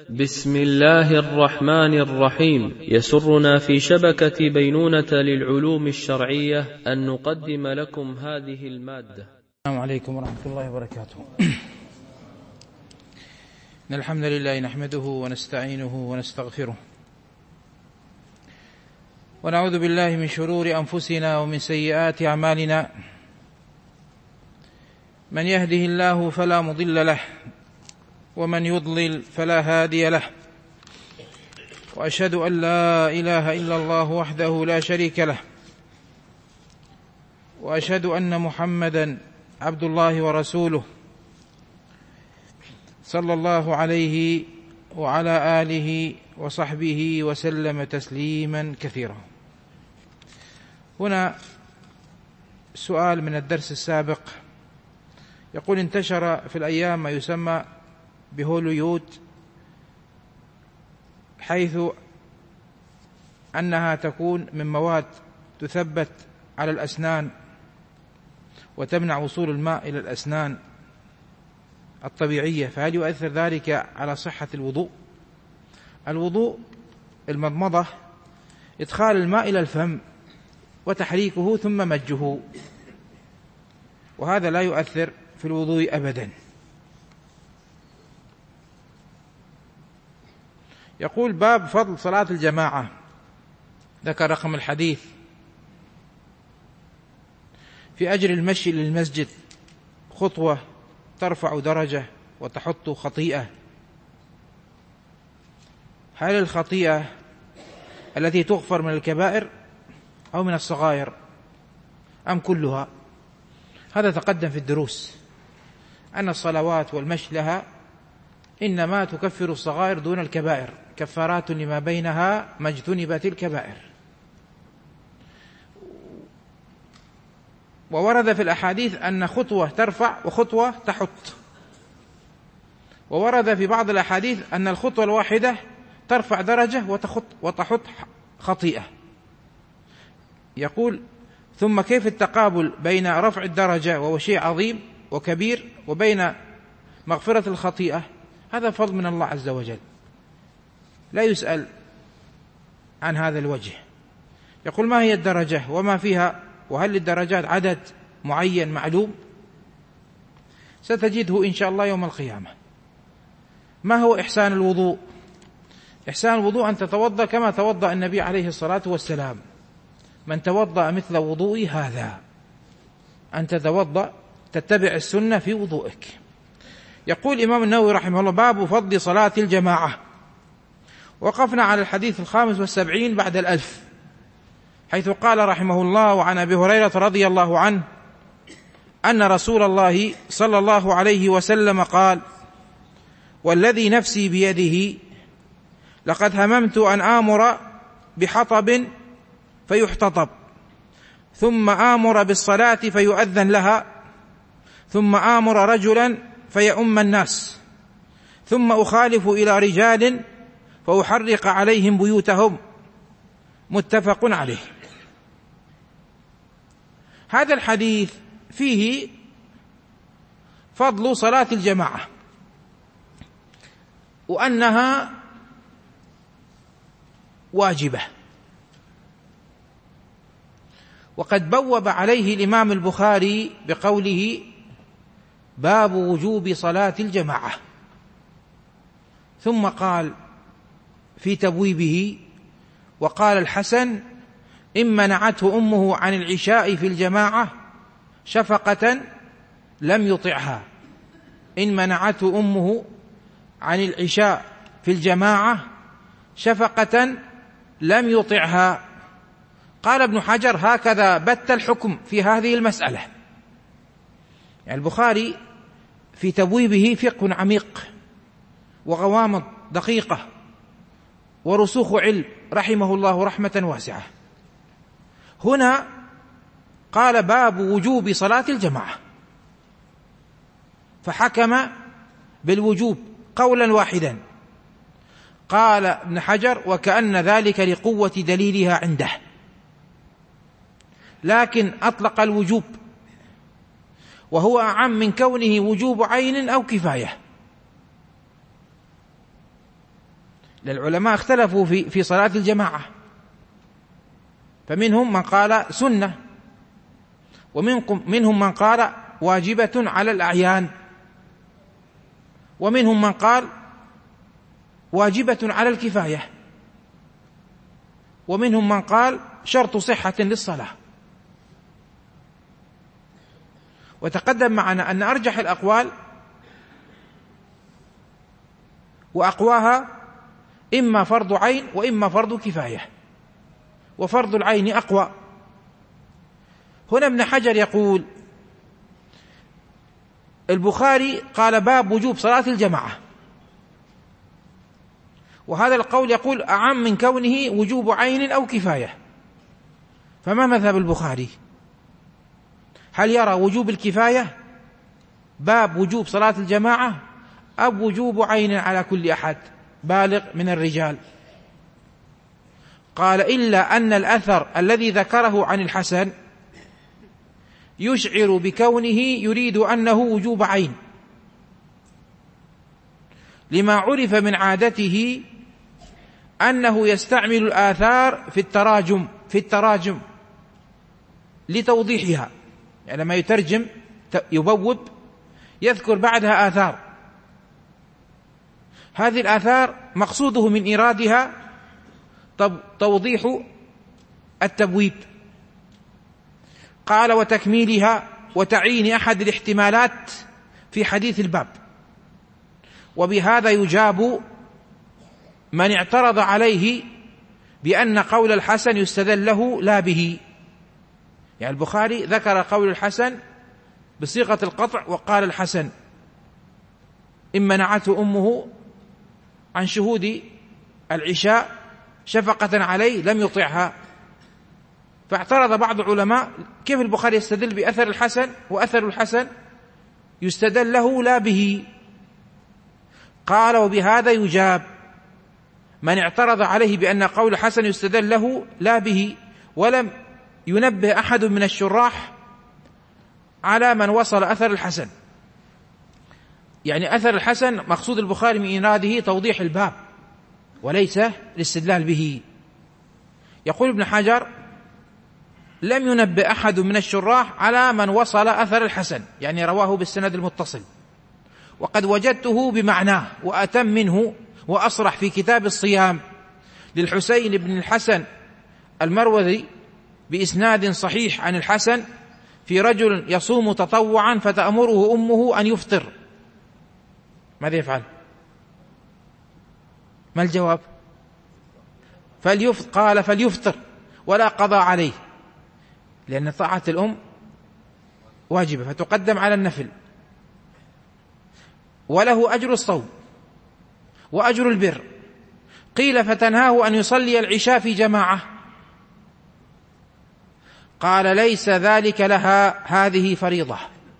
بسم الله الرحمن الرحيم. يسرنا في شبكة بينونة للعلوم الشرعية أن نقدم لكم هذه المادة. السلام عليكم ورحمة الله وبركاته. إن الحمد لله نحمده ونستعينه ونستغفره، ونعوذ بالله من شرور أنفسنا ومن سيئات أعمالنا. من يهده الله فلا مضل له، ومن يضلل فلا هادي له، وأشهد أن لا إله إلا الله وحده لا شريك له، وأشهد أن محمدا عبد الله ورسوله صلى الله عليه وعلى آله وصحبه وسلم تسليما كثيرا. هنا سؤال من الدرس السابق يقول: انتشر في الأيام ما يسمى بهوليود، حيث أنها تكون من مواد تثبت على الأسنان وتمنع وصول الماء إلى الأسنان الطبيعية، فهل يؤثر ذلك على صحة الوضوء؟ الوضوء المضمضة إدخال الماء إلى الفم وتحريكه ثم مجه، وهذا لا يؤثر في الوضوء أبدا. يقول: باب فضل صلاة الجماعة. ذكر رقم الحديث في أجر المشي للمسجد: خطوة ترفع درجة وتحط خطيئة. هل الخطيئة التي تغفر من الكبائر أو من الصغائر أم كلها؟ هذا تقدم في الدروس أن الصلوات والمشي لها إنما تكفر الصغائر دون الكبائر، كفارات لما بينها ما اجتنبت الكبائر. وورد في الأحاديث أن خطوة ترفع وخطوة تحط، وورد في بعض الأحاديث أن الخطوة الواحدة ترفع درجة وتحط خطيئة. يقول: ثم كيف التقابل بين رفع الدرجة وهو شيء عظيم وكبير وبين مغفرة الخطيئة؟ هذا فضل من الله عز وجل، لا يسأل عن هذا الوجه. يقول: ما هي الدرجة وما فيها، وهل للدرجات عدد معين معلوم؟ ستجده إن شاء الله يوم القيامة. ما هو إحسان الوضوء؟ إحسان الوضوء أن تتوضأ كما توضأ النبي عليه الصلاة والسلام: من توضأ مثل وضوئي هذا. أن تتوضأ تتبع السنة في وضوئك. يقول الإمام النووي رحمه الله: باب فضل صلاة الجماعة. وقفنا على الحديث 75 بعد 1000، حيث قال رحمه الله: وعن أبي هريرة رضي الله عنه أن رسول الله صلى الله عليه وسلم قال: والذي نفسي بيده لقد هممت أن آمر بحطب فيحتطب، ثم آمر بالصلاة فيؤذن لها، ثم آمر رجلا فيؤم الناس، ثم أخالف إلى رجال فأحرق عليهم بيوتهم. متفق عليه. هذا الحديث فيه فضل صلاة الجماعة، وأنها واجبة. وقد بوب عليه الإمام البخاري بقوله: باب وجوب صلاة الجماعة. ثم قال في تبويبه: وقال الحسن: إن منعته أمه عن العشاء في الجماعة شفقة لم يطعها. إن منعته أمه عن العشاء في الجماعة شفقة لم يطعها. قال ابن حجر: هكذا بت الحكم في هذه المسألة. يعني البخاري في تبويبه فقه عميق وغوامض دقيقة ورسوخ علم، رحمه الله رحمة واسعة. هنا قال: باب وجوب صلاة الجماعة، فحكم بالوجوب قولا واحدا. قال ابن حجر: وكأن ذلك لقوة دليلها عنده، لكن أطلق الوجوب، وهو أعم من كونه وجوب عين أو كفاية. العلماء اختلفوا في صلاة الجماعة، فمنهم من قال سنة، ومنهم من قال واجبة على الأعيان، ومنهم من قال واجبة على الكفاية، ومنهم من قال شرط صحة للصلاة. وتقدم معنا أن أرجح الأقوال وأقواها إما فرض عين وإما فرض كفاية، وفرض العين أقوى. هنا ابن حجر يقول البخاري قال باب وجوب صلاة الجماعة، وهذا القول يقول أعم من كونه وجوب عين أو كفاية. فما مذهب البخاري؟ هل يرى وجوب الكفاية باب وجوب صلاة الجماعة، أو وجوب عين على كل أحد بالغ من الرجال؟ قال إلا أن الأثر الذي ذكره عن الحسن يشعر بكونه يريد أنه وجوب عين، لما عرف من عادته أنه يستعمل الآثار في التراجم لتوضيحها، يعني لما يترجم يبوب يذكر بعدها آثار، هذه الآثار مقصوده من إيرادها توضيح التبويب. قال وتكميلها وتعيين أحد الاحتمالات في حديث الباب. وبهذا يجاب من اعترض عليه بأن قول الحسن يستدل له لا به. يعني البخاري ذكر قول الحسن بصيغة القطع، وقال الحسن إن منعته أمه عن شهود العشاء شفقة عليه لم يطعها. فاعترض بعض العلماء كيف البخاري يستدل بأثر الحسن وأثر الحسن يستدل له لا به؟ قال وبهذا يجاب من اعترض عليه بأن قول الحسن يستدل له لا به، ولم ينبه أحد من الشراح على من وصل أثر الحسن. يعني أثر الحسن مقصود البخاري من إيراده توضيح الباب وليس الاستدلال به. يقول ابن حجر لم ينبه أحد من الشراح على من وصل أثر الحسن، يعني رواه بالسند المتصل، وقد وجدته بمعناه وأتم منه وأصرح في كتاب الصيام للحسين بن الحسن المروذي بإسناد صحيح عن الحسن في رجل يصوم تطوعا فتأمره أمه أن يفطر، ماذا يفعل؟ ما الجواب؟ قال فليفطر ولا قضاء عليه، لأن طاعة الأم واجبة فتقدم على النفل، وله أجر الصوم وأجر البر. قيل فتنهاه أن يصلي العشاء في جماعة، قال ليس ذلك لها، هذه فريضة.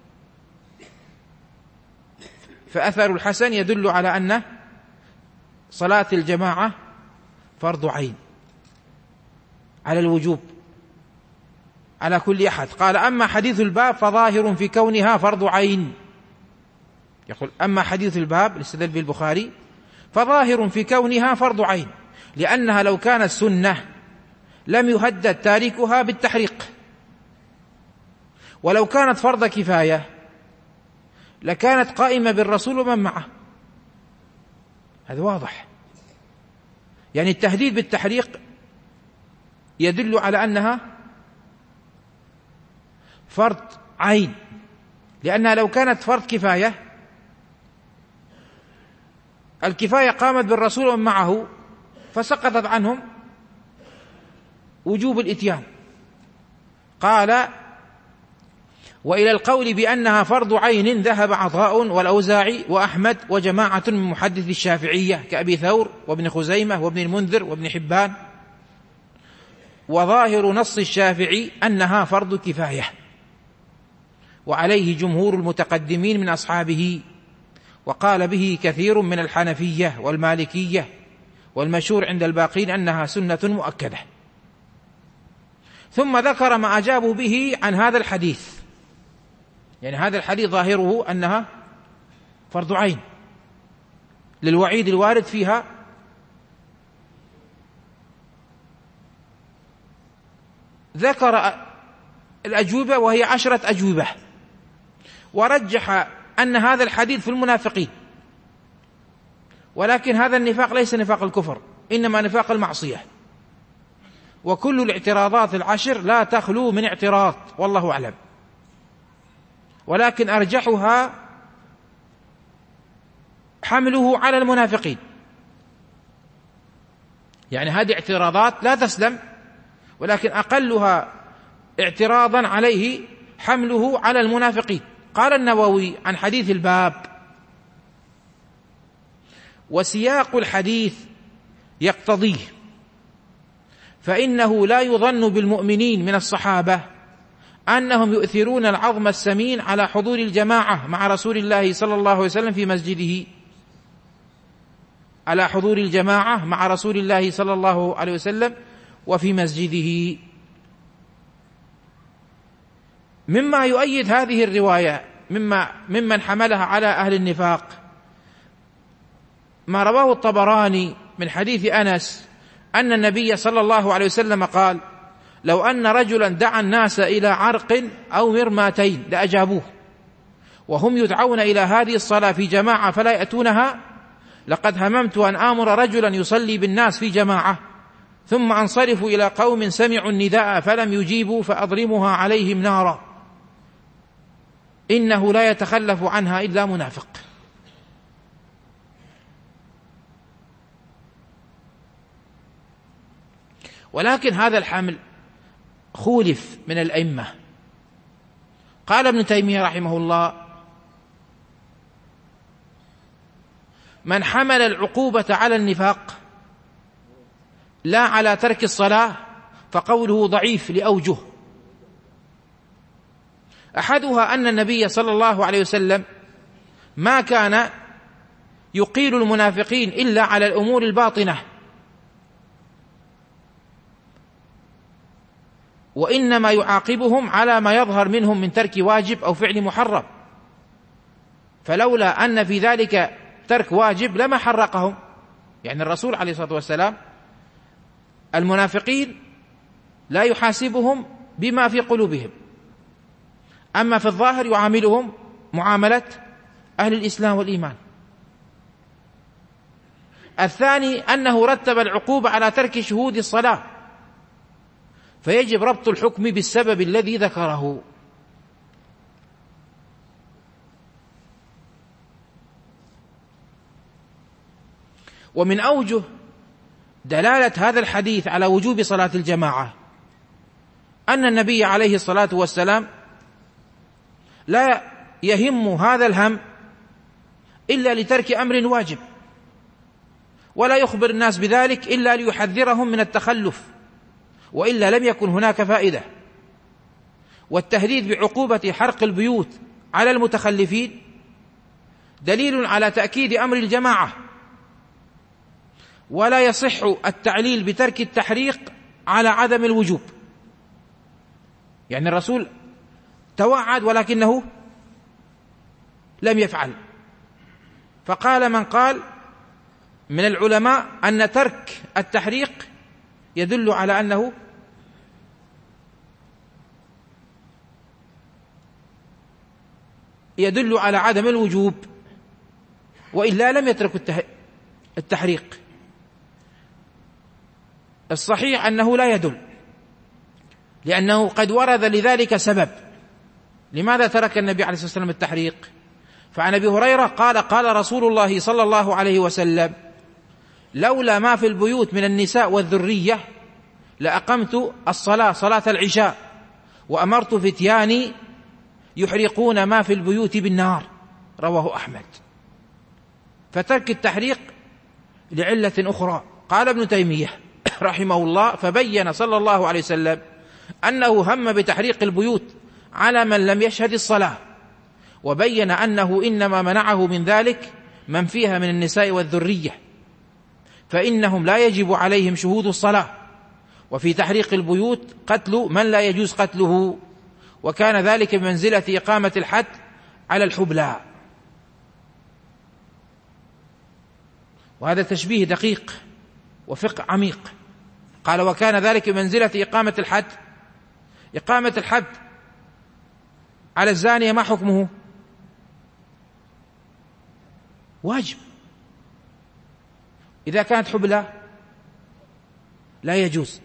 فأثر الحسن يدل على أن صلاة الجماعة فرض عين على الوجوب على كل أحد. قال أما حديث الباب فظاهر في كونها فرض عين. يقول أما حديث الباب الاستدلال به البخاري فظاهر في كونها فرض عين، لأنها لو كانت سنة لم يهدد تاركها بالتحريق، ولو كانت فرض كفاية لكانت قائمة بالرسول ومن معه. هذا واضح. يعني التهديد بالتحريق يدل على أنها فرض عين، لأنها لو كانت فرض كفاية الكفاية قامت بالرسول ومن معه فسقطت عنهم وجوب الإتيان. قال وإلى القول بأنها فرض عين ذهب عطاء والأوزاعي وأحمد وجماعة من محدث الشافعية كأبي ثور وابن خزيمة وابن المنذر وابن حبان، وظاهر نص الشافعي أنها فرض كفاية، وعليه جمهور المتقدمين من أصحابه، وقال به كثير من الحنفية والمالكية، والمشهور عند الباقين أنها سنة مؤكدة. ثم ذكر ما أجابوا به عن هذا الحديث، يعني هذا الحديث ظاهره أنها فرض عين للوعيد الوارد فيها ذكر الأجوبة وهي 10 أجوبة، ورجح أن هذا الحديث في المنافقين، ولكن هذا النفاق ليس نفاق الكفر، إنما نفاق المعصية. وكل الاعتراضات 10 لا تخلو من اعتراض، والله أعلم، ولكن أرجحها حمله على المنافقين. يعني هذه اعتراضات لا تسلم، ولكن أقلها اعتراضا عليه حمله على المنافقين. قال النووي عن حديث الباب: وسياق الحديث يقتضيه، فإنه لا يظن بالمؤمنين من الصحابة أنهم يؤثرون العظم السمين على حضور الجماعة مع رسول الله صلى الله عليه وسلم في مسجده، على حضور الجماعة مع رسول الله صلى الله عليه وسلم وفي مسجده. مما يؤيد هذه الرواية ممن حملها على أهل النفاق ما رواه الطبراني من حديث أنس أن النبي صلى الله عليه وسلم قال: لو أن رجلا دعا الناس إلى عرق أو مرماتين لأجابوه، وهم يدعون إلى هذه الصلاة في جماعة فلا يأتونها، لقد هممت أن آمر رجلا يصلي بالناس في جماعة ثم أنصرف إلى قوم سمعوا النداء فلم يجيبوا فأضرمها عليهم نارا، إنه لا يتخلف عنها إلا منافق. ولكن هذا الحمل خولف من الأئمة. قال ابن تيمية رحمه الله: من حمل العقوبة على النفاق لا على ترك الصلاة فقوله ضعيف لأوجه. أحدها أن النبي صلى الله عليه وسلم ما كان يقيل المنافقين إلا على الأمور الباطنة، وإنما يعاقبهم على ما يظهر منهم من ترك واجب أو فعل محرم، فلولا أن في ذلك ترك واجب لما حرقهم. يعني الرسول عليه الصلاة والسلام المنافقين لا يحاسبهم بما في قلوبهم، أما في الظاهر يعاملهم معاملة أهل الإسلام والإيمان. الثاني أنه رتب العقوبة على ترك شهود الصلاة، فيجب ربط الحكم بالسبب الذي ذكره. ومن أوجه دلالة هذا الحديث على وجوب صلاة الجماعة أن النبي عليه الصلاة والسلام لا يهم هذا الهم إلا لترك أمر واجب، ولا يخبر الناس بذلك إلا ليحذرهم من التخلف، وإلا لم يكن هناك فائدة. والتهديد بعقوبة حرق البيوت على المتخلفين دليل على تأكيد أمر الجماعة، ولا يصح التعليل بترك التحريق على عدم الوجوب. يعني الرسول توعد ولكنه لم يفعل. فقال من قال من العلماء أن ترك التحريق يدل على أنه يدل على عدم الوجوب، وإلا لم يترك التحريق. الصحيح أنه لا يدل، لأنه قد ورد لذلك سبب. لماذا ترك النبي عليه الصلاة والسلام التحريق؟ فعن أبي هريرة قال: قال رسول الله صلى الله عليه وسلم: لولا ما في البيوت من النساء والذرية لأقمت الصلاة صلاة العشاء وأمرت فتياني يحرقون ما في البيوت بالنار. رواه أحمد. فترك التحريق لعلة أخرى. قال ابن تيمية رحمه الله: فبين صلى الله عليه وسلم أنه هم بتحريق البيوت على من لم يشهد الصلاة، وبين أنه إنما منعه من ذلك من فيها من النساء والذرية، فإنهم لا يجب عليهم شهود الصلاة، وفي تحريق البيوت قتل من لا يجوز قتله، وكان ذلك بمنزلة إقامة الحد على الحبلى. وهذا تشبيه دقيق وفقه عميق. قال: وكان ذلك بمنزلة إقامة الحد إقامة الحد على الزانية ما حكمه؟ واجب. إذا كانت حبلى لا يجوز.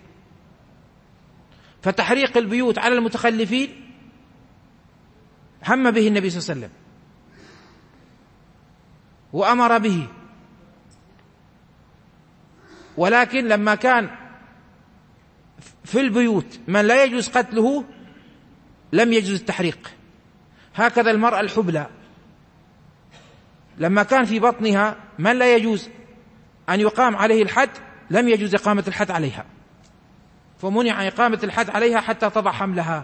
فتحريق البيوت على المتخلفين هم به النبي صلى الله عليه وسلم وأمر به، ولكن لما كان في البيوت من لا يجوز قتله لم يجوز التحريق. هكذا المرأة الحبلى لما كان في بطنها من لا يجوز أن يقام عليه الحد لم يجوز إقامة الحد عليها، فمنع إقامة الحد عليها حتى تضع حملها.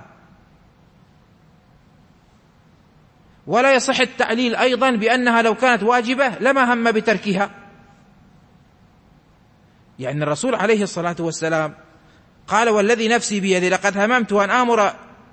ولا يصح التعليل أيضا بأنها لو كانت واجبة لما هم بتركها، يعني الرسول عليه الصلاة والسلام قال: والذي نفسي بيدي لقد هممت أن آمر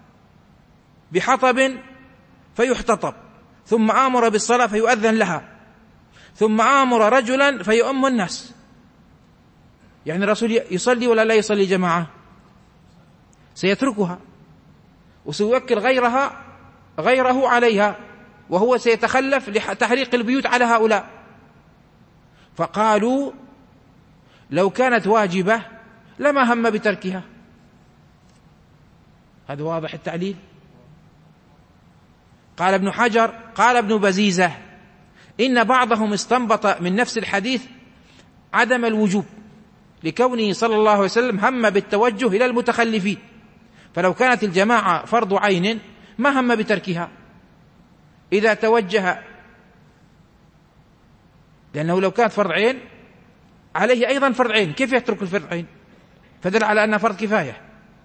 بحطب فيحتطب، ثم آمر بالصلاة فيؤذن لها، ثم آمر رجلا فيؤم الناس. يعني الرسول يصلي ولا لا يصلي جماعة؟ سيتركها وسيوكل غيره عليها، وهو سيتخلف لتحريق البيوت على هؤلاء. فقالوا لو كانت واجبة لما هم بتركها. هذا واضح التعليل. قال ابن حجر قال ابن بزيزة: إن بعضهم استنبط من نفس الحديث عدم الوجوب لكونه صلى الله عليه وسلم هم بالتوجه إلى المتخلفين، فلو كانت الجماعة فرض عين ما هم بتركها إذا توجه، لأنه لو كانت فرض عين عليه أيضا فرض عين، كيف يترك الفرض عين؟ فدل على أنها فرض كفاية.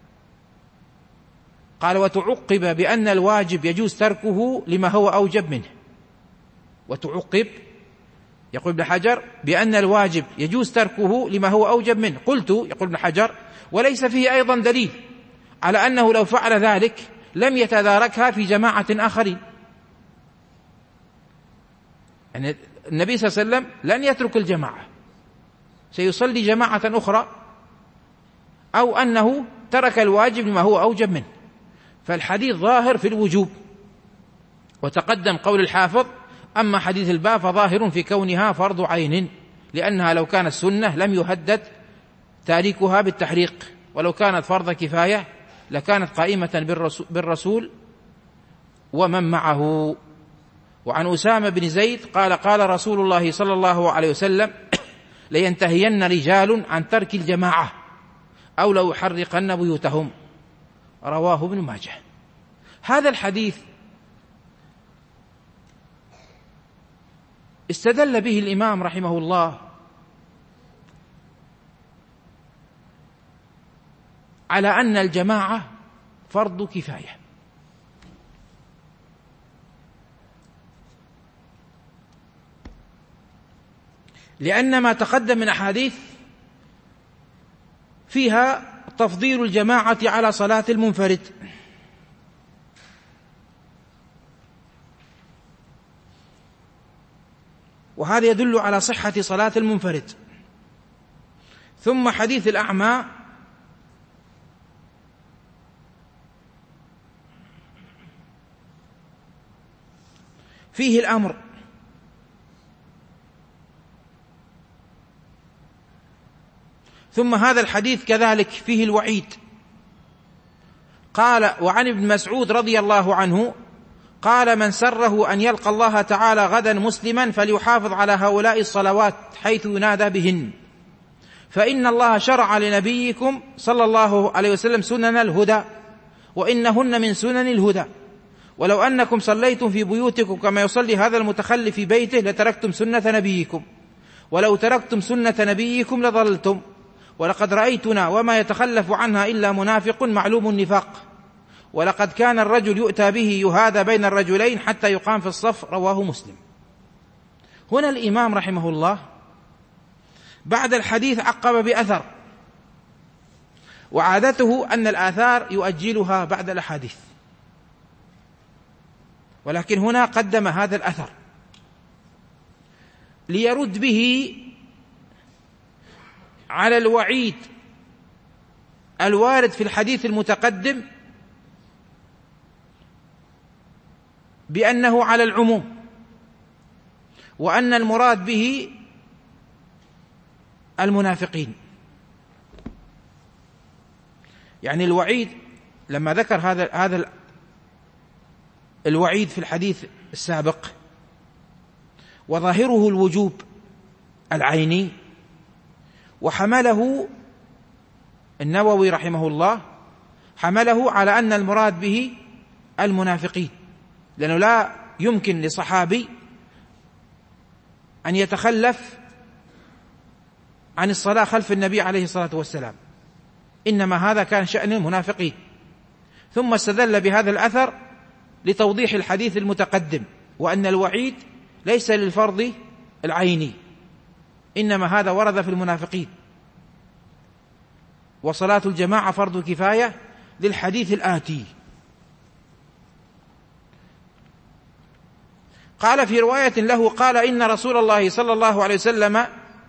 قال: وتعقب بأن الواجب يجوز تركه لما هو أوجب منه. وتعقب، يقول ابن حجر، بأن الواجب يجوز تركه لما هو أوجب منه. قلت، يقول ابن حجر، وليس فيه أيضا دليل على أنه لو فعل ذلك لم يتداركها في جماعة آخرين. يعني النبي صلى الله عليه وسلم لن يترك الجماعة، سيصلي جماعة أخرى، أو أنه ترك الواجب لما هو أوجب منه. فالحديث ظاهر في الوجوب. وتقدم قول الحافظ: أما حديث الباب فظاهر في كونها فرض عين، لأنها لو كانت سنة لم يهدد تاريكها بالتحريق، ولو كانت فرض كفاية لكانت قائمة بالرسول ومن معه. وعن أسامة بن زيد قال: قال رسول الله صلى الله عليه وسلم: لينتهين رجال عن ترك الجماعة أو لو يحرقن بيوتهم. رواه ابن ماجه. هذا الحديث استدل به الإمام رحمه الله على أن الجماعة فرض كفاية، لأن ما تقدم من أحاديث فيها تفضيل الجماعة على صلاة المنفرد، وهذا يدل على صحة صلاة المنفرد. ثم حديث الأعمى فيه الأمر، ثم هذا الحديث كذلك فيه الوعيد. قال: وعن ابن مسعود رضي الله عنه قال: من سره أن يلقى الله تعالى غدا مسلما فليحافظ على هؤلاء الصلوات حيث ينادى بهن، فإن الله شرع لنبيكم صلى الله عليه وسلم سنن الهدى، وإنهن من سنن الهدى، ولو أنكم صليتم في بيوتكم كما يصلي هذا المتخلف في بيته لتركتم سنة نبيكم، ولو تركتم سنة نبيكم لضللتم، ولقد رأيتنا وما يتخلف عنها إلا منافق معلوم النفاق، ولقد كان الرجل يؤتى به يهادى بين الرجلين حتى يقام في الصف. رواه مسلم. هنا الإمام رحمه الله بعد الحديث عقب بأثر، وعادته أن الآثار يؤجلها بعد الأحاديث، ولكن هنا قدم هذا الأثر ليرد به على الوعيد الوارد في الحديث المتقدم بأنه على العموم، وأن المراد به المنافقين. يعني الوعيد لما ذكر هذا الوعيد في الحديث السابق وظاهره الوجوب العيني، وحمله النووي رحمه الله حمله على أن المراد به المنافقين، لأنه لا يمكن لصحابي أن يتخلف عن الصلاة خلف النبي عليه الصلاة والسلام، إنما هذا كان شأن المنافقين. ثم استدل بهذا الأثر لتوضيح الحديث المتقدم، وأن الوعيد ليس للفرض العيني، إنما هذا ورد في المنافقين، وصلاة الجماعة فرض كفاية للحديث الآتي. قال في رواية له قال إن رسول الله صلى الله عليه وسلم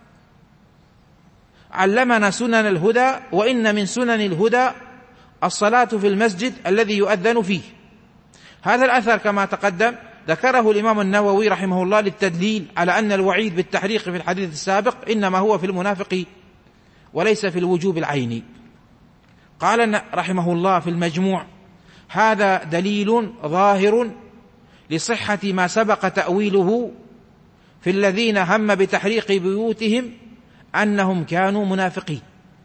علمنا سنن الهدى، وإن من سنن الهدى الصلاة في المسجد الذي يؤذن فيه. هذا الأثر كما تقدم ذكره الإمام النووي رحمه الله للتدليل على أن الوعيد بالتحريق في الحديث السابق إنما هو في المنافقين وليس في الوجوب العيني. قال رحمه الله في المجموع: هذا دليل ظاهر لصحة ما سبق تأويله في الذين هم بتحريق بيوتهم أنهم كانوا منافقين.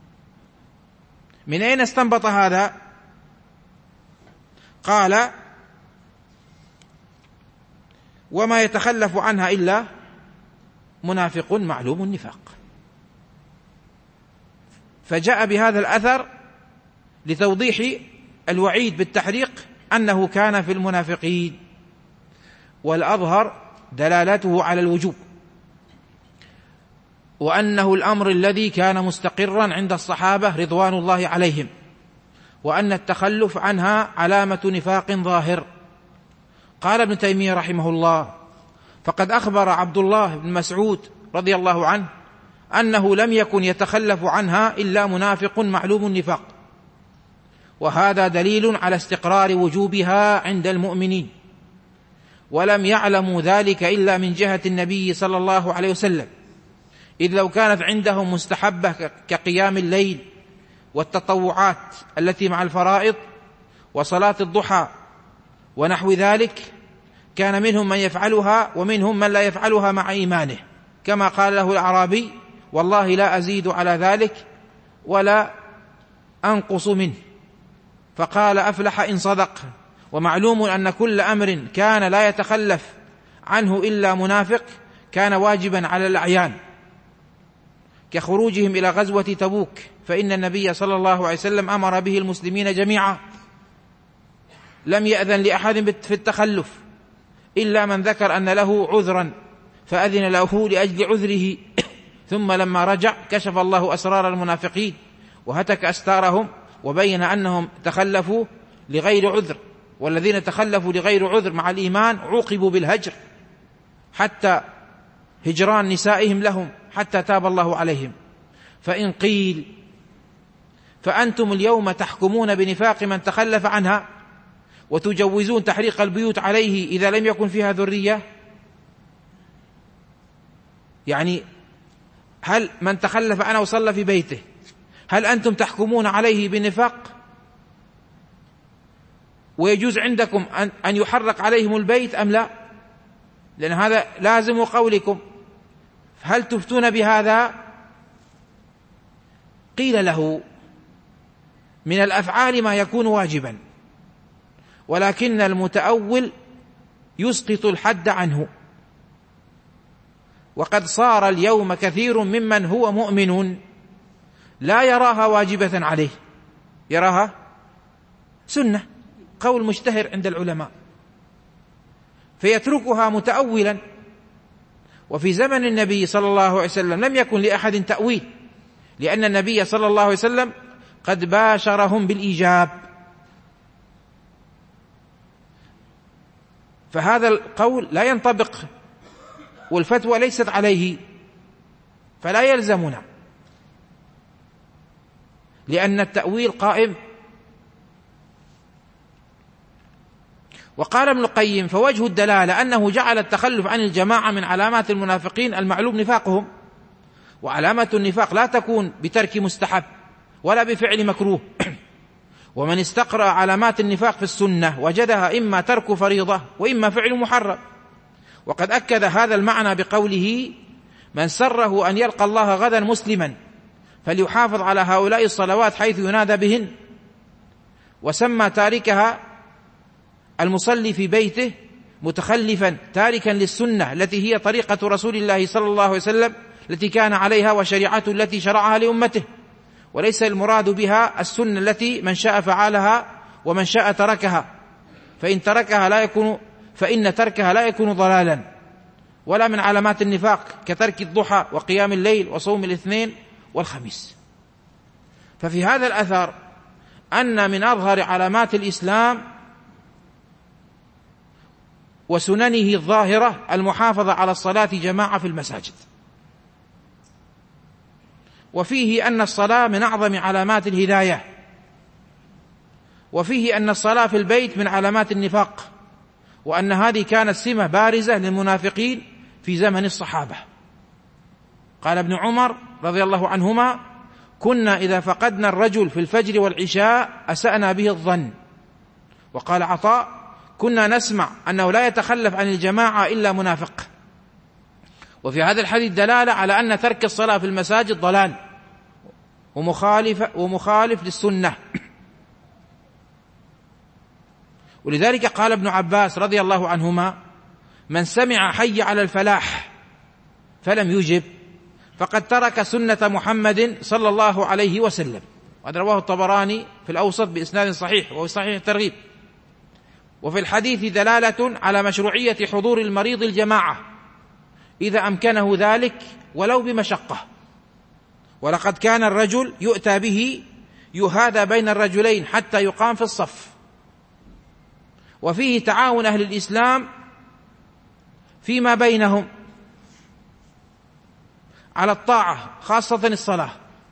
من أين استنبط هذا؟ قال: وما يتخلف عنها إلا منافق معلوم النفاق. فجاء بهذا الأثر لتوضيح الوعيد بالتحريق أنه كان في المنافقين، والأظهر دلالته على الوجوب، وأنه الأمر الذي كان مستقرا عند الصحابة رضوان الله عليهم، وأن التخلف عنها علامة نفاق ظاهر. قال ابن تيمية رحمه الله: فقد أخبر عبد الله بن مسعود رضي الله عنه أنه لم يكن يتخلف عنها إلا منافق معلوم النفاق، وهذا دليل على استقرار وجوبها عند المؤمنين، ولم يعلموا ذلك إلا من جهة النبي صلى الله عليه وسلم، إذ لو كانت عندهم مستحبة كقيام الليل والتطوعات التي مع الفرائض وصلاة الضحى ونحو ذلك كان منهم من يفعلها ومنهم من لا يفعلها مع إيمانه، كما قال له الأعرابي: والله لا أزيد على ذلك ولا أنقص منه، فقال: أفلح إن صدق. ومعلوم أن كل أمر كان لا يتخلف عنه إلا منافق كان واجبا على الأعيان، كخروجهم إلى غزوة تبوك، فإن النبي صلى الله عليه وسلم أمر به المسلمين جميعا، لم يأذن لأحد في التخلف إلا من ذكر أن له عذرا فأذن له لأجل عذره، ثم لما رجع كشف الله أسرار المنافقين وهتك أستارهم وبين أنهم تخلفوا لغير عذر، والذين تخلفوا لغير عذر مع الإيمان عوقبوا بالهجر، حتى هجران نسائهم لهم حتى تاب الله عليهم. فإن قيل: فأنتم اليوم تحكمون بنفاق من تخلف عنها وتجوزون تحريق البيوت عليه إذا لم يكن فيها ذرية، يعني هل من تخلف عنه وصلى في بيته هل أنتم تحكمون عليه بنفاق ويجوز عندكم أن يحرق عليهم البيت أم لا؟ لأن هذا لازم قولكم، هل تفتون بهذا؟ قيل له: من الأفعال ما يكون واجبا، ولكن المتأول يسقط الحد عنه، وقد صار اليوم كثير ممن هو مؤمن لا يراها واجبة عليه، يراها سنة، قول مشتهر عند العلماء، فيتركها متأولا. وفي زمن النبي صلى الله عليه وسلم لم يكن لأحد تأويل، لأن النبي صلى الله عليه وسلم قد باشرهم بالإيجاب، فهذا القول لا ينطبق والفتوى ليست عليه، فلا يلزمنا، لأن التأويل قائم. وقال ابن القيم: فوجه الدلالة أنه جعل التخلف عن الجماعة من علامات المنافقين المعلوم نفاقهم، وعلامة النفاق لا تكون بترك مستحب ولا بفعل مكروه. ومن استقرأ علامات النفاق في السنة وجدها إما ترك فريضة وإما فعل محرم. وقد أكد هذا المعنى بقوله: من سره أن يلقى الله غدا مسلما فليحافظ على هؤلاء الصلوات حيث ينادى بهن. وسمى تاركها المصلي في بيته متخلفا تاركا للسنة التي هي طريقة رسول الله صلى الله عليه وسلم التي كان عليها وشريعته التي شرعها لأمته، وليس المراد بها السنة التي من شاء فعلها ومن شاء تركها، فإن تركها لا يكون ضلالا، ولا من علامات النفاق كترك الضحى وقيام الليل وصوم الاثنين والخميس. ففي هذا الأثر أن من أظهر علامات الإسلام وسننه الظاهرة المحافظة على الصلاة جماعة في المساجد، وفيه أن الصلاة من أعظم علامات الهداية، وفيه أن الصلاة في البيت من علامات النفاق، وأن هذه كانت سمة بارزة للمنافقين في زمن الصحابة. قال ابن عمر رضي الله عنهما: كنا إذا فقدنا الرجل في الفجر والعشاء أسأنا به الظن. وقال عطاء: كنا نسمع أنه لا يتخلف عن الجماعة إلا منافق. وفي هذا الحديث دلالة على أن ترك الصلاة في المساجد ضلال ومخالف للسنة. ولذلك قال ابن عباس رضي الله عنهما: من سمع حي على الفلاح فلم يجب فقد ترك سنة محمد صلى الله عليه وسلم. وهذا رواه الطبراني في الأوسط بإسناد صحيح وهو صحيح الترغيب. وفي الحديث دلالة على مشروعية حضور المريض الجماعة إذا أمكنه ذلك ولو بمشقة. ولقد كان الرجل يؤتى به يهادى بين الرجلين حتى يقام في الصف. وفيه تعاون أهل الإسلام فيما بينهم على الطاعة خاصة الصلاة.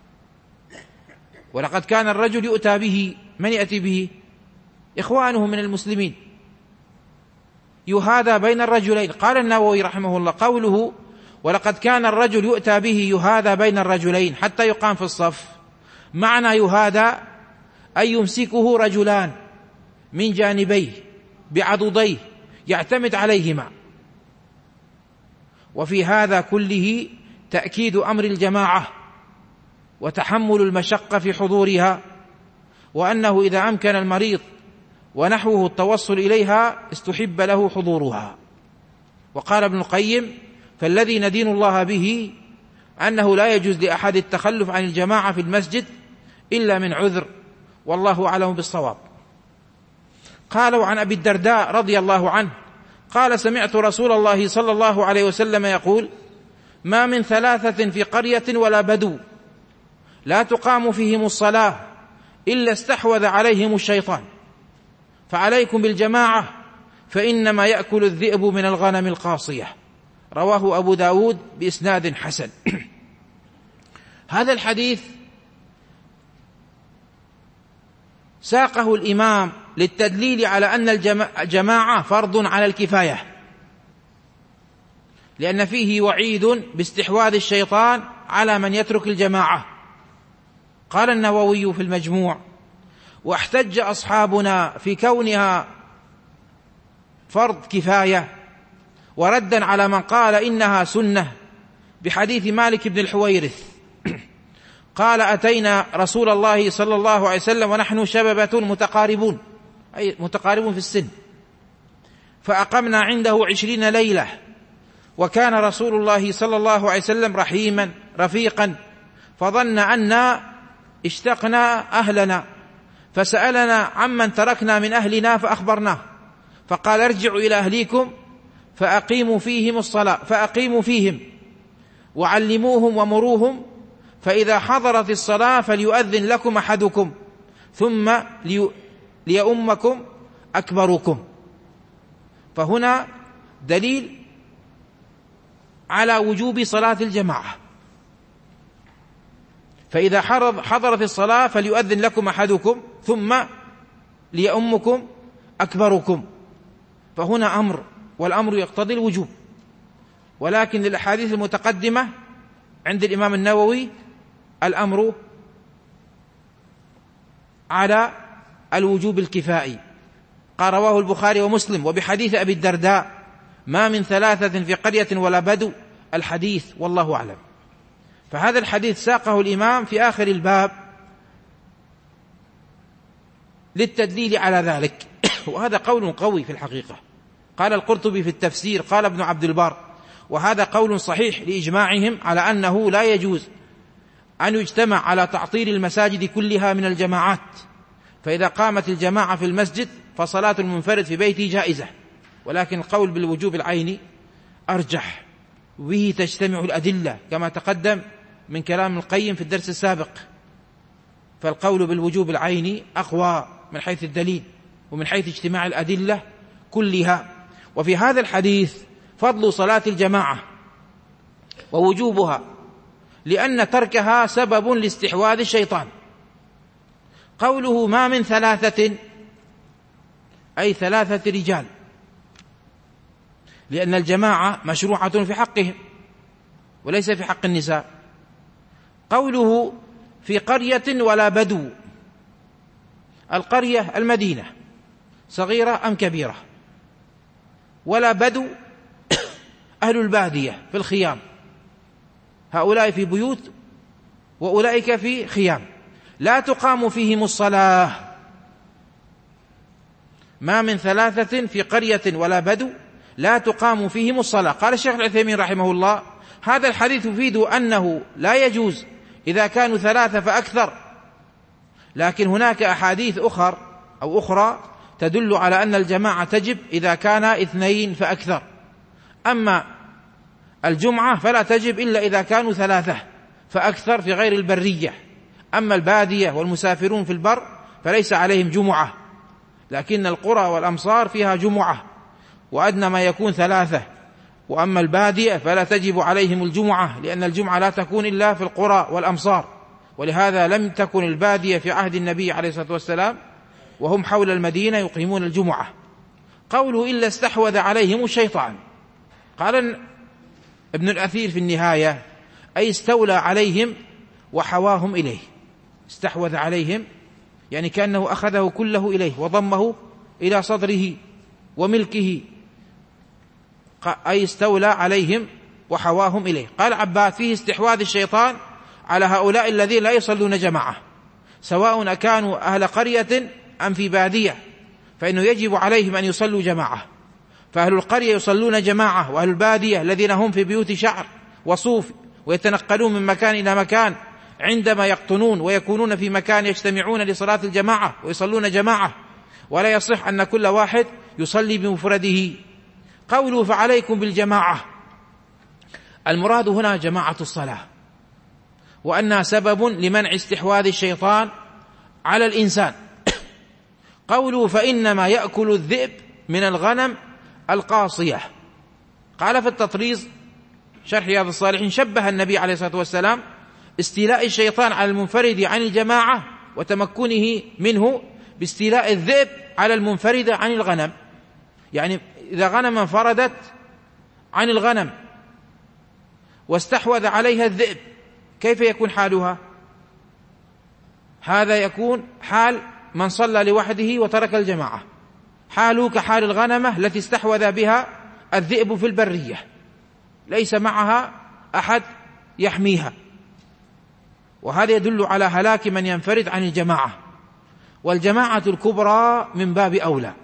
ولقد كان الرجل يؤتى به، من يأتي به؟ إخوانه من المسلمين، يهادى بين الرجلين. قال النووي رحمه الله: قوله ولقد كان الرجل يؤتى به يهادى بين الرجلين حتى يقام في الصف، معنى يهادى أن يمسكه رجلان من جانبيه بعضديه يعتمد عليهما. وفي هذا كله تأكيد أمر الجماعة وتحمل المشقة في حضورها، وأنه إذا أمكن المريض ونحوه التوصل إليها استحب له حضورها. وقال ابن القيم: فالذي ندين الله به أنه لا يجوز لأحد التخلف عن الجماعة في المسجد إلا من عذر، والله أعلم بالصواب. قالوا عن أبي الدرداء رضي الله عنه قال: سمعت رسول الله صلى الله عليه وسلم يقول: ما من ثلاثة في قرية ولا بدو لا تقام فيهم الصلاة إلا استحوذ عليهم الشيطان، فعليكم بالجماعة فإنما يأكل الذئب من الغنم القاصية. رواه أبو داود بإسناد حسن. هذا الحديث ساقه الإمام للتدليل على أن الجماعة فرض على الكفاية، لأن فيه وعيد باستحواذ الشيطان على من يترك الجماعة. قال النووي في المجموع: واحتج أصحابنا في كونها فرض كفاية وردا على من قال إنها سنة بحديث مالك بن الحويرث قال: أتينا رسول الله صلى الله عليه وسلم ونحن شببة متقاربون، أي متقاربون في السن، فأقمنا عنده 20 ليلة، وكان رسول الله صلى الله عليه وسلم رحيما رفيقا، فظن أننا اشتقنا أهلنا فسألنا عمن تركنا من أهلنا فأخبرناه، فقال: ارجعوا إلى أهليكم فأقيموا فيهم الصلاة، فأقيموا فيهم وعلموهم ومروهم، فإذا حضرت الصلاة فليؤذن لكم أحدكم ثم ليؤمكم أكبركم. فهنا دليل على وجوب صلاة الجماعة. فإذا حضرت الصلاة فليؤذن لكم أحدكم ثم ليؤمكم أكبركم. فهنا أمر، والأمر يقتضي الوجوب. ولكن للأحاديث المتقدمة عند الإمام النووي الأمر على الوجوب الكفائي. قال رواه البخاري ومسلم وبحديث أبي الدرداء: ما من ثلاثة في قرية ولا بدو، الحديث والله أعلم. فهذا الحديث ساقه الإمام في آخر الباب للتدليل على ذلك، وهذا قول قوي في الحقيقة. قال القرطبي في التفسير، قال ابن عبد البر: وهذا قول صحيح لإجماعهم على أنه لا يجوز أن يجتمع على تعطيل المساجد كلها من الجماعات، فإذا قامت الجماعة في المسجد فصلاة المنفرد في بيته جائزة. ولكن القول بالوجوب العيني أرجح، وبه تجتمع الأدلة كما تقدم من كلام القيم في الدرس السابق. فالقول بالوجوب العيني أقوى من حيث الدليل ومن حيث اجتماع الأدلة كلها. وفي هذا الحديث فضل صلاة الجماعة ووجوبها، لأن تركها سبب لاستحواذ الشيطان. قوله ما من ثلاثة أي 3 رجال، لأن الجماعة مشروعة في حقهم وليس في حق النساء. قوله في قرية ولا بدو، القرية المدينة صغيرة أم كبيرة، ولا بدو أهل البادية في الخيام، هؤلاء في بيوت وأولئك في خيام لا تقام فيهم الصلاة. ما من 3 في قرية ولا بدو لا تقام فيهم الصلاة. قال الشيخ العثيمين رحمه الله: هذا الحديث يفيد أنه لا يجوز إذا كانوا 3 فأكثر، لكن هناك أحاديث أخرى تدل على أن الجماعة تجب إذا كان 2 فأكثر. أما الجمعة فلا تجب إلا إذا كانوا 3 فأكثر في غير البرية. أما البادية والمسافرون في البر فليس عليهم جمعة، لكن القرى والأمصار فيها جمعة، وأدنى ما يكون 3. وأما البادية فلا تجب عليهم الجمعة، لأن الجمعة لا تكون إلا في القرى والأمصار، ولهذا لم تكن البادية في عهد النبي عليه الصلاة والسلام وهم حول المدينة يقيمون الجمعة. قوله إلا استحوذ عليهم الشيطان، قال ابن الأثير في النهاية: أي استولى عليهم وحواهم إليه. استحوذ عليهم يعني كأنه أخذه كله إليه وضمه إلى صدره وملكه، أي استولى عليهم وحواهم إليه. قال عباد: فيه استحواذ الشيطان على هؤلاء الذين لا يصلون جماعة، سواء كانوا أهل قرية أم في بادية، فإنه يجب عليهم أن يصلوا جماعة. فأهل القرية يصلون جماعة، وأهل البادية الذين هم في بيوت شعر وصوف ويتنقلون من مكان إلى مكان عندما يقطنون ويكونون في مكان يجتمعون لصلاة الجماعة ويصلون جماعة، ولا يصح أن كل واحد يصلي بمفرده. قوله فعليكم بالجماعة، المراد هنا جماعة الصلاة، وأنها سبب لمنع استحواذ الشيطان على الإنسان. قوله فإنما يأكل الذئب من الغنم القاصية، قال في التطريز شرح رياض الصالحين: شبه النبي عليه الصلاة والسلام استيلاء الشيطان على المنفرد عن الجماعة وتمكنه منه باستيلاء الذئب على المنفرد عن الغنم. يعني إذا غنم انفردت عن الغنم واستحوذ عليها الذئب، كيف يكون حالها؟ هذا يكون حال من صلى لوحده وترك الجماعة، حاله كحال الغنمة التي استحوذ بها الذئب في البرية، ليس معها أحد يحميها، وهذا يدل على هلاك من ينفرد عن الجماعة، والجماعة الكبرى من باب أولى.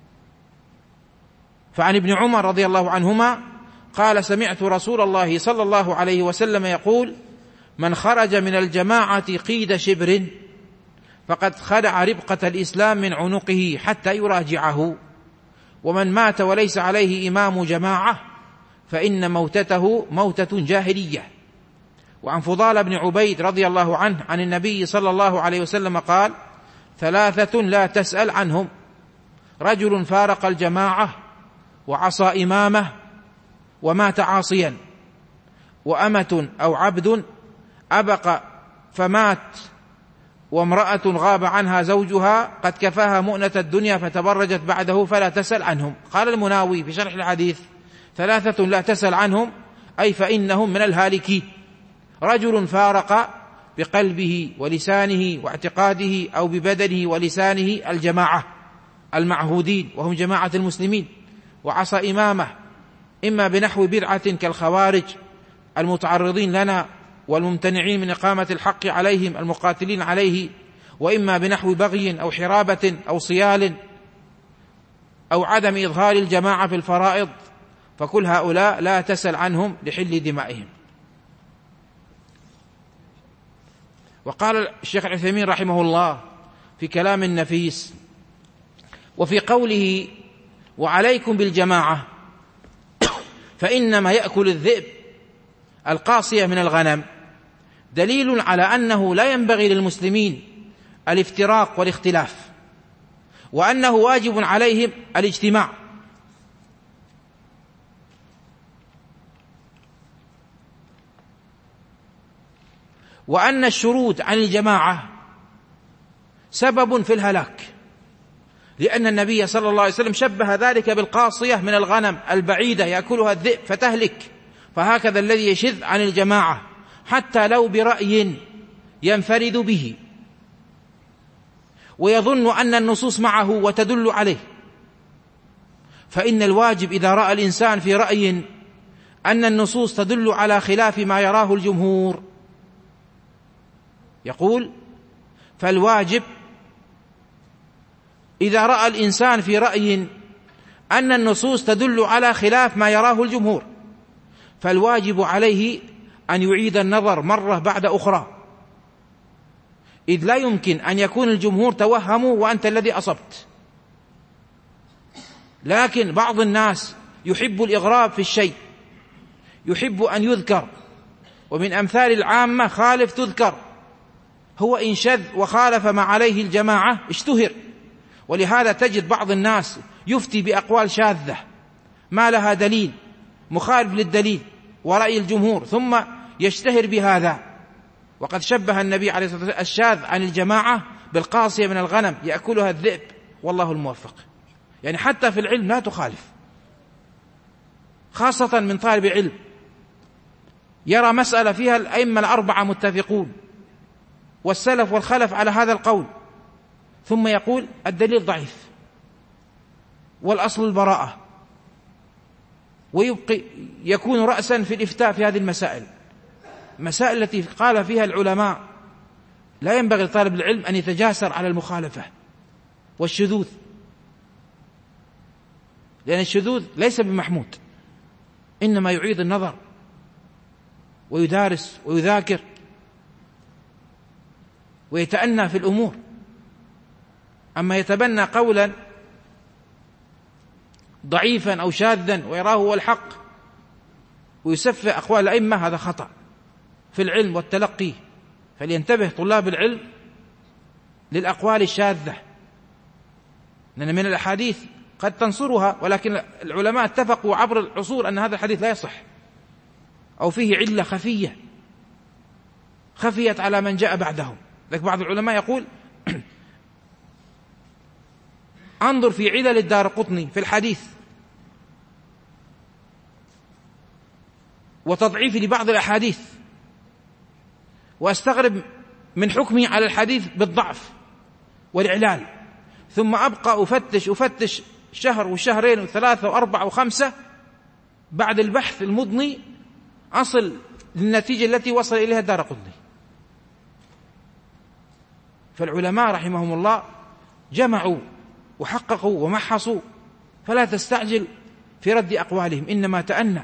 فعن ابن عمر رضي الله عنهما قال: سمعت رسول الله صلى الله عليه وسلم يقول: من خرج من الجماعة قيد شبر فقد خلع ربقة الإسلام من عنقه حتى يراجعه، ومن مات وليس عليه إمام جماعة فإن موتته موتة جاهلية. وعن فضال بن عبيد رضي الله عنه عن النبي صلى الله عليه وسلم قال: 3 لا تسأل عنهم: رجل فارق الجماعة وعصى إمامه ومات عاصيا، وأمة أو عبد أبق فمات وامرأة غاب عنها زوجها قد كفاها مؤنة الدنيا فتبرجت بعده فلا تسل عنهم. قال المناوي في شرح الحديث: 3 لا تسل عنهم، أي فإنهم من الهالكين: رجل فارق بقلبه ولسانه واعتقاده أو ببدنه ولسانه الجماعة المعهودين وهم جماعة المسلمين، وعصى إمامه، إما بنحو بدعة كالخوارج المتعرضين لنا والممتنعين من إقامة الحق عليهم المقاتلين عليه، وإما بنحو بغي أو حرابة أو صيال أو عدم إظهار الجماعة في الفرائض، فكل هؤلاء لا تسل عنهم لحل دمائهم. وقال الشيخ العثيمين رحمه الله في كلام نفيس: وفي قوله وعليكم بالجماعة فإنما يأكل الذئب القاصية من الغنم دليل على أنه لا ينبغي للمسلمين الافتراق والاختلاف، وأنه واجب عليهم الاجتماع، وأن الشرود عن الجماعة سبب في الهلاك، لأن النبي صلى الله عليه وسلم شبه ذلك بالقاصية من الغنم البعيدة يأكلها الذئب فتهلك. فهكذا الذي يشذ عن الجماعة حتى لو برأي ينفرد به ويظن أن النصوص معه وتدل عليه، فإن الواجب إذا رأى الإنسان في رأي أن النصوص تدل على خلاف ما يراه الجمهور، يقول: فالواجب إذا رأى الإنسان في رأي أن النصوص تدل على خلاف ما يراه الجمهور، فالواجب عليه أن يعيد النظر مرة بعد أخرى، إذ لا يمكن أن يكون الجمهور توهموا وأنت الذي أصبت. لكن بعض الناس يحب الإغراب في الشيء، يحب أن يذكر، ومن أمثال العامة خالف تذكر، هو إن شذ وخالف ما عليه الجماعة اشتهر. ولهذا تجد بعض الناس يفتي بأقوال شاذة ما لها دليل، مخالف للدليل ورأي الجمهور، ثم يشتهر بهذا. وقد شبه النبي عليه الصلاة والسلام الشاذ عن الجماعة بالقاصية من الغنم يأكلها الذئب، والله الموفق. يعني حتى في العلم لا تخالف، خاصة من طالب علم يرى مسألة فيها الأئمة الأربعة متفقون والسلف والخلف على هذا القول، ثم يقول الدليل ضعيف والأصل البراءة، ويبقي يكون رأسا في الإفتاء في هذه المسائل التي قال فيها العلماء لا ينبغي لطالب العلم أن يتجاسر على المخالفة والشذوذ، لأن الشذوذ ليس بمحمود، إنما يعيد النظر ويدارس ويذاكر ويتأنى في الأمور. أما يتبنى قولا ضعيفا أو شاذا ويراه هو الحق ويسفه أقوال الأئمة، هذا خطأ في العلم والتلقي. فلينتبه طلاب العلم للأقوال الشاذة، لأن من الأحاديث قد تنصرها، ولكن العلماء اتفقوا عبر العصور أن هذا الحديث لا يصح أو فيه علة خفيت على من جاء بعدهم. لكن بعض العلماء يقول انظر في علل الدارقطني في الحديث وتضعيف لبعض الأحاديث، وأستغرب من حكمي على الحديث بالضعف والإعلال، ثم أبقى أفتش شهر وشهرين وثلاثة وأربعة وخمسة بعد البحث المضني أصل للنتيجة التي وصل إليها الدارقطني. فالعلماء رحمهم الله جمعوا وحققوا ومحصوا، فلا تستعجل في رد أقوالهم، إنما تأنى،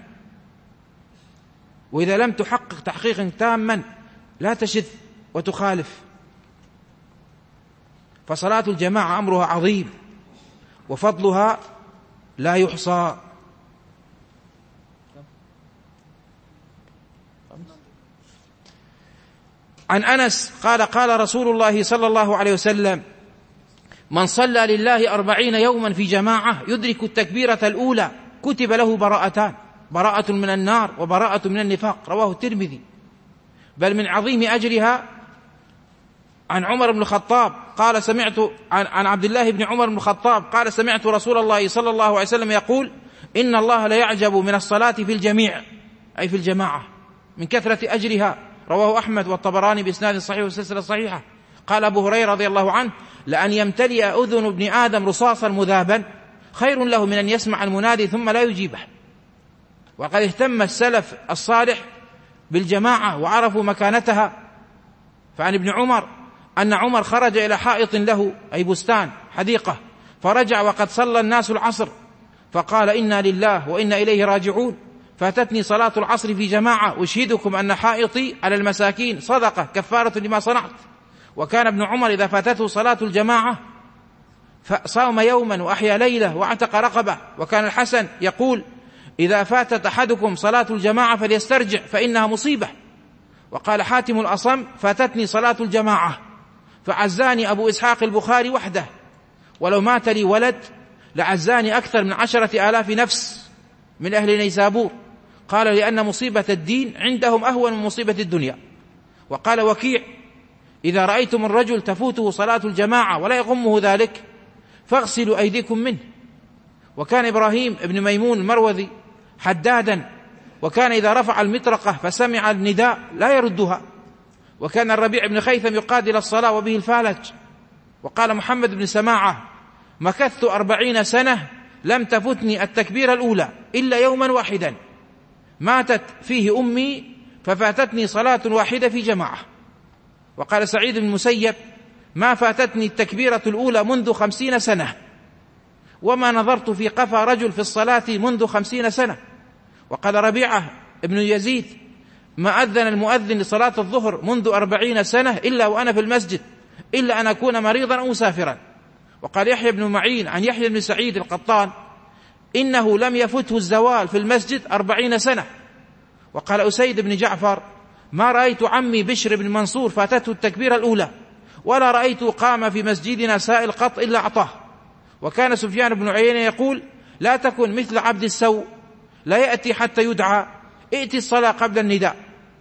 وإذا لم تحقق تحقيقا تاما لا تشذ وتخالف. فصلاة الجماعة أمرها عظيم وفضلها لا يحصى. عن أنس قال: قال رسول الله صلى الله عليه وسلم: من صلى لله 40 يوما في جماعة يدرك التكبيرة الأولى كتب له براءتان، براءة من النار وبراءة من النفاق. رواه الترمذي. بل من عظيم أجرها عن عمر بن الخطاب قال عن عبد الله بن عمر بن الخطاب قال سمعت رسول الله صلى الله عليه وسلم يقول إن الله ليعجب من الصلاة في الجميع، أي في الجماعة، من كثرة أجرها. رواه أحمد والطبراني بإسناد صحيح والسلسلة صحيحة. قال أبو هريرة رضي الله عنه لأن يمتلئ أذن ابن آدم رصاصا مذابا خير له من أن يسمع المنادي ثم لا يجيبه. وقد اهتم السلف الصالح بالجماعة وعرفوا مكانتها. فعن ابن عمر أن عمر خرج إلى حائط له، أي بستان حديقة، فرجع وقد صلى الناس العصر فقال إنا لله وإنا إليه راجعون، فاتتني صلاة العصر في جماعة، أشهدكم أن حائطي على المساكين صدقة كفارة لما صنعت. وكان ابن عمر إذا فاتته صلاة الجماعة فصام يوما وأحيا ليلة واعتق رقبة. وكان الحسن يقول إذا فاتت أحدكم صلاة الجماعة فليسترجع فإنها مصيبة. وقال حاتم الأصم فاتتني صلاة الجماعة فعزاني أبو إسحاق البخاري وحده، ولو مات لي ولد لعزاني أكثر من 10,000 نفس من أهل نيسابور. قال لأن مصيبة الدين عندهم أهون من مصيبة الدنيا. وقال وكيع إذا رأيتم الرجل تفوته صلاة الجماعة ولا يغمه ذلك فاغسلوا أيديكم منه. وكان إبراهيم ابن ميمون المروذي حدادا، وكان إذا رفع المطرقة فسمع النداء لا يردها. وكان الربيع بن خيثم يقاد إلى الصلاة وبه الفالج. وقال محمد بن سماعة مكثت 40 سنة لم تفتني التكبير الأولى إلا يوما واحدا ماتت فيه أمي ففاتتني صلاة واحدة في جماعة. وقال سعيد بن المسيب ما فاتتني التكبيرة الأولى منذ 50 سنة، وما نظرت في قفا رجل في الصلاة منذ 50 سنة. وقال ربيعة ابن يزيد ما أذن المؤذن لصلاة الظهر منذ 40 سنة إلا وأنا في المسجد، إلا أن أكون مريضا أو مسافرا. وقال يحيى بن معين عن يحيى بن سعيد القطان إنه لم يفته الزوال في المسجد 40 سنة. وقال أسيد بن جعفر ما رأيت عمي بشر بن منصور فاتته التكبيرة الأولى، ولا رأيت قام في مسجدنا سائل قط إلا أعطاه. وكان سفيان بن عيينة يقول لا تكن مثل عبد السوء لا يأتي حتى يدعى ائتي الصلاة قبل النداء.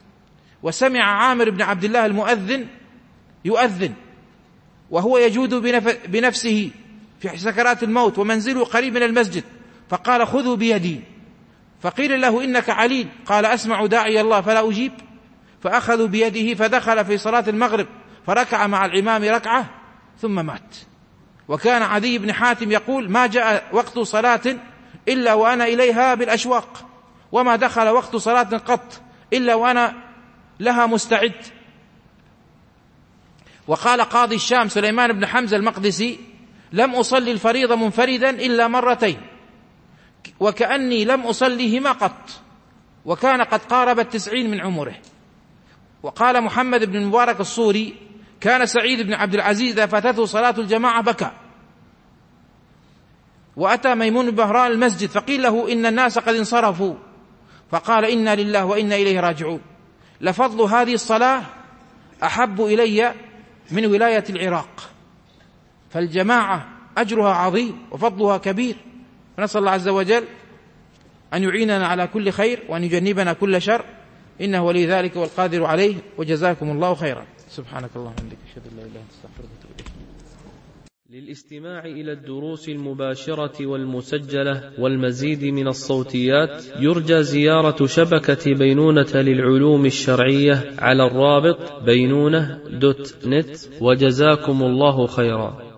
وسمع عامر بن عبد الله المؤذن يؤذن وهو يجود بنفسه في سكرات الموت ومنزله قريب من المسجد، فقال خذوا بيدي. فقيل له إنك عليل، قال أسمع داعي الله فلا أجيب. فأخذوا بيده فدخل في صلاة المغرب فركع مع الإمام ركعة ثم مات. وكان عدي بن حاتم يقول ما جاء وقت صلاة إلا وأنا إليها بالأشواق، وما دخل وقت صلاة قط إلا وأنا لها مستعد. وقال قاضي الشام سليمان بن حمزة المقدسي لم أصلي الفريضة منفردا إلا مرتين وكأني لم أصليهما قط، وكان قد قارب 90 من عمره. وقال محمد بن المبارك الصوري كان سعيد بن عبد العزيز إذا فاتته صلاة الجماعة بكى. وأتى ميمون بن بهران المسجد فقيل له إن الناس قد انصرفوا، فقال إنا لله وإنا إليه راجعون. لفضل هذه الصلاة أحب إلي من ولاية العراق، فالجماعة أجرها عظيم وفضلها كبير. فنسأل الله عز وجل أن يعيننا على كل خير وأن يجنبنا كل شر، إنه ولي ذلك والقادر عليه. وجزاكم الله خيرا. سبحانك اللهم وبحمدك أشهد أن لا إله إلا أنت أستغفرك وأتوب إليك. للاستماع إلى الدروس المباشرة والمسجلة والمزيد من الصوتيات يرجى زيارة شبكة بينونة للعلوم الشرعية على الرابط بينونة.net. وجزاكم الله خيرا.